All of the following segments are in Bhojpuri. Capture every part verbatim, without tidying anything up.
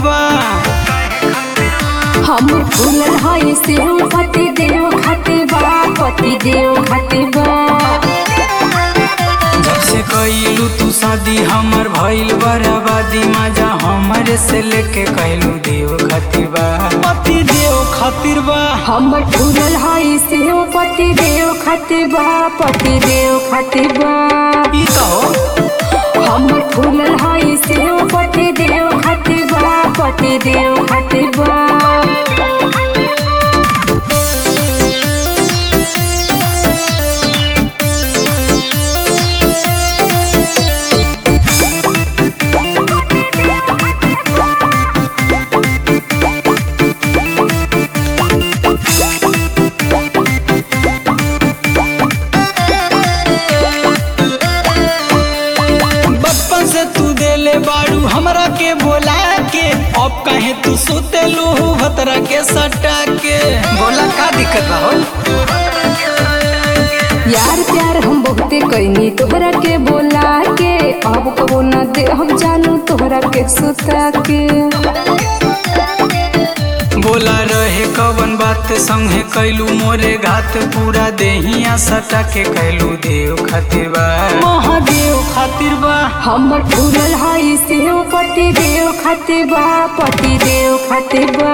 बा। हम फूलल हई से पति देव खातिर बा, पति देव खातिर बा। जब से कइलू तू शादी हमर भइल बर्बादी, मजा हमरे से लेके कहलू देव खातिर बा, पति देव खातिर बा। हमर फूलल हई से पति देव खातिर बा, पति देव खातिर बा। ई कहो हमर फूलल हई से पति देव खातिर बा, पति देव खातिर बा। से तू देले बाड़ू हमरा के बोला के, अब कहे तू सुतेलू भतरा के सटा के, बोला का दिक्कत बा हो? यार प्यार हम बहुते कईनी तोहरा के बोला के, अब कबो न दे हम जानू तोहरा के सुता के। बोला रहे कवन बात संगे कैलू मोरे घात, पूरा देहिया सटा के कैलू देव खातिर बा, महादेव खातिर बा। हमर फूलल हई से पति देव खातिर बा, पति देव खातिर बा।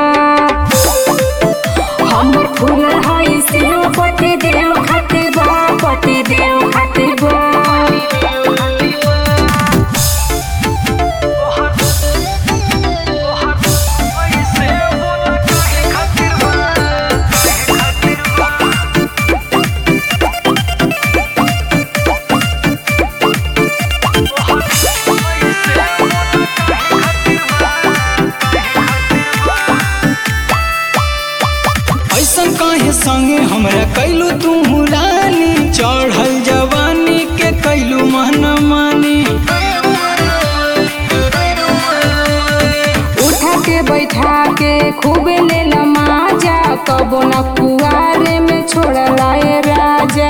हमर फूलल हई से पति देव खातिर बा, पति देव खातिर बा। ऐसन काहे संगे हमरा कैलू तू रानी, चढ़ल जवानी के कैलू मन मानी। उठा के बैठा के खूबे ले लमाजा, कबो न कुआरे में छोड़ला ए राजा।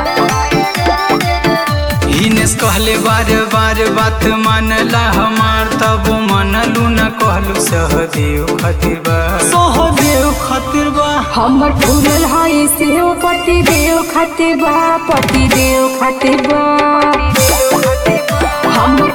हिनेस कहले बार बार बात मानला हमार, तब मनलू न कहलू सहदेव खातिर बा, सहदेव खातिर बा। हमर फूलल हई से पति देव खातिर बा, पति देव खातिर बा। हमर